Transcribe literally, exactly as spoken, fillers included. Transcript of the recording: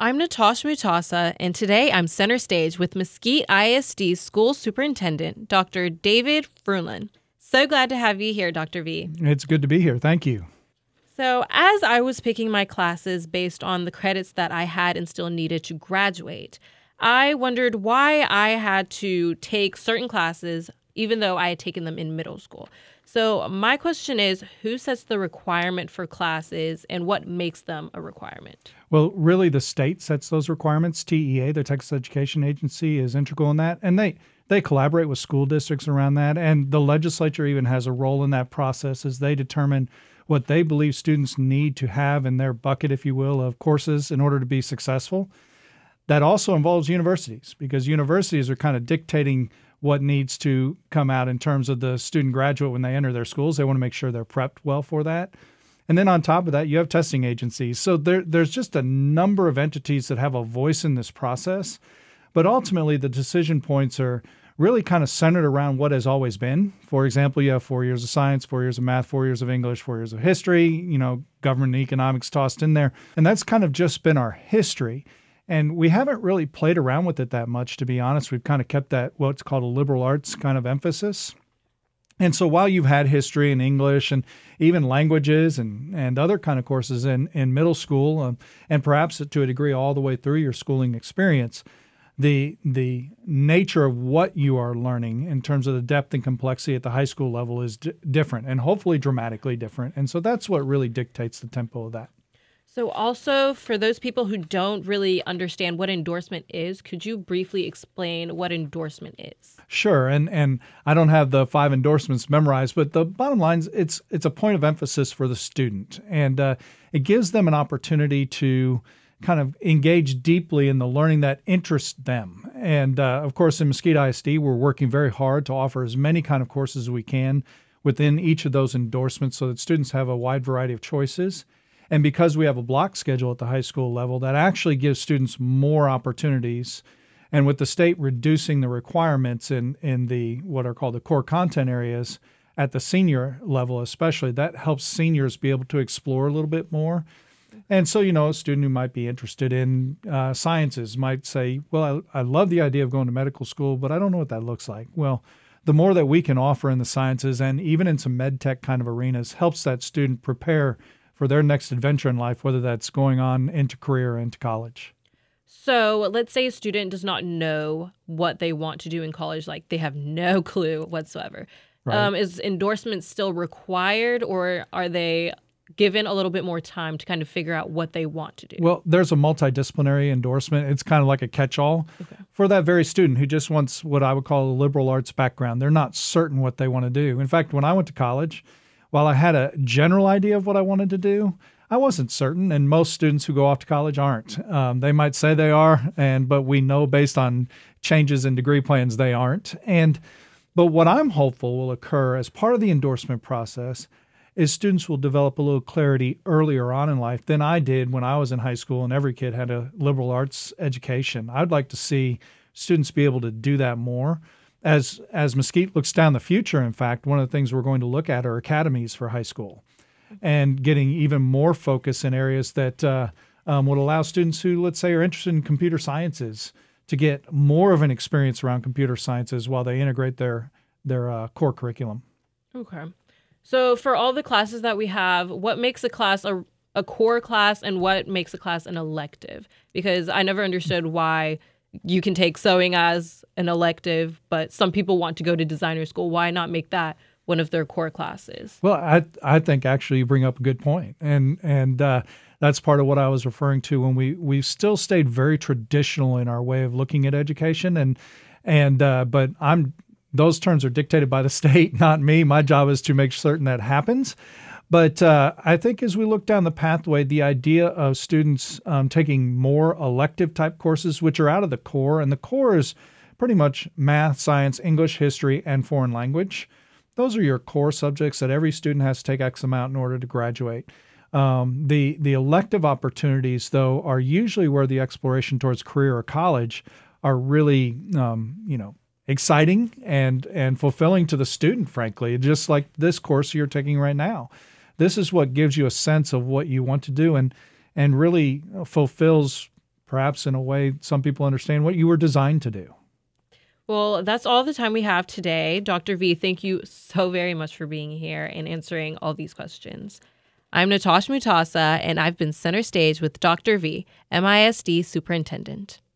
I'm Natasha Mutasa, and today I'm center stage with Mesquite I S D School Superintendent, Doctor David Fruland. So glad to have you here, Doctor V. It's good to be here. Thank you. So as I was picking my classes based on the credits that I had and still needed to graduate, I wondered why I had to take certain classes even though I had taken them in middle school. So my question is, who sets the requirement for classes and what makes them a requirement? Well, really, the state sets those requirements. T E A, the Texas Education Agency, is integral in that, and they they collaborate with school districts around that, and the legislature even has a role in that process as they determine what they believe students need to have in their bucket, if you will, of courses in order to be successful. That also involves universities, because universities are kind of dictating what needs to come out in terms of the student graduate when they enter their schools. They want to make sure they're prepped well for that. And then on top of that, you have testing agencies. So there, there's just a number of entities that have a voice in this process. But ultimately, the decision points are really kind of centered around what has always been. For example, you have four years of science, four years of math, four years of English, four years of history, you know, government and economics tossed in there. And that's kind of just been our history. And we haven't really played around with it that much, to be honest. We've kind of kept that what's called a liberal arts kind of emphasis. And so while you've had history and English and even languages and, and other kind of courses in, in middle school, um, and perhaps to a degree all the way through your schooling experience, the the nature of what you are learning in terms of the depth and complexity at the high school level is d- different and hopefully dramatically different. And so that's what really dictates the tempo of that. So also, for those people who don't really understand what endorsement is, could you briefly explain what endorsement is? Sure, and and I don't have the five endorsements memorized, but the bottom line is it's it's a point of emphasis for the student, and uh, it gives them an opportunity to kind of engage deeply in the learning that interests them. And uh, of course, in Mesquite I S D, we're working very hard to offer as many kind of courses as we can within each of those endorsements so that students have a wide variety of choices. And because we have a block schedule at the high school level, that actually gives students more opportunities. And with the state reducing the requirements in, in the what are called the core content areas at the senior level especially, that helps seniors be able to explore a little bit more. And so, you know, a student who might be interested in uh, sciences might say, well, I, I love the idea of going to medical school, but I don't know what that looks like. Well, the more that we can offer in the sciences and even in some med tech kind of arenas helps that student prepare for their next adventure in life, whether that's going on into career or into college. So let's say a student does not know what they want to do in college, like they have no clue whatsoever. Right. Um, is endorsement still required, or are they given a little bit more time to kind of figure out what they want to do? Well, there's a multidisciplinary endorsement. It's kind of like a catch-all okay. for that very student who just wants what I would call a liberal arts background. They're not certain what they want to do. In fact, when I went to college, while I had a general idea of what I wanted to do, I wasn't certain, and most students who go off to college aren't. Um, they might say they are, and but we know based on changes in degree plans they aren't. And but what I'm hopeful will occur as part of the endorsement process is students will develop a little clarity earlier on in life than I did when I was in high school and every kid had a liberal arts education. I'd like to see students be able to do that more. As as Mesquite looks down the future, in fact, one of the things we're going to look at are academies for high school and getting even more focus in areas that uh, um, would allow students who, let's say, are interested in computer sciences to get more of an experience around computer sciences while they integrate their, their uh, core curriculum. Okay. So for all the classes that we have, what makes a class a, a core class and what makes a class an elective? Because I never understood why you can take sewing as an elective, but some people want to go to designer school. Why not make that one of their core classes? Well, I I think actually you bring up a good point, and and uh, that's part of what I was referring to when we we've still stayed very traditional in our way of looking at education, and and uh, but I'm those terms are dictated by the state, not me. My job is to make certain that happens. But uh, I think as we look down the pathway, the idea of students um, taking more elective type courses, which are out of the core, and the core is pretty much math, science, English, history, and foreign language. Those are your core subjects that every student has to take X amount in order to graduate. Um, the, the elective opportunities, though, are usually where the exploration towards career or college are really, um, you know, exciting and, and fulfilling to the student, frankly, just like this course you're taking right now. This is what gives you a sense of what you want to do and and really fulfills perhaps in a way some people understand what you were designed to do. Well, that's all the time we have today. Doctor V, thank you so very much for being here and answering all these questions. I'm Natasha Mutasa, and I've been Center Stage with Doctor V, M I S D Superintendent.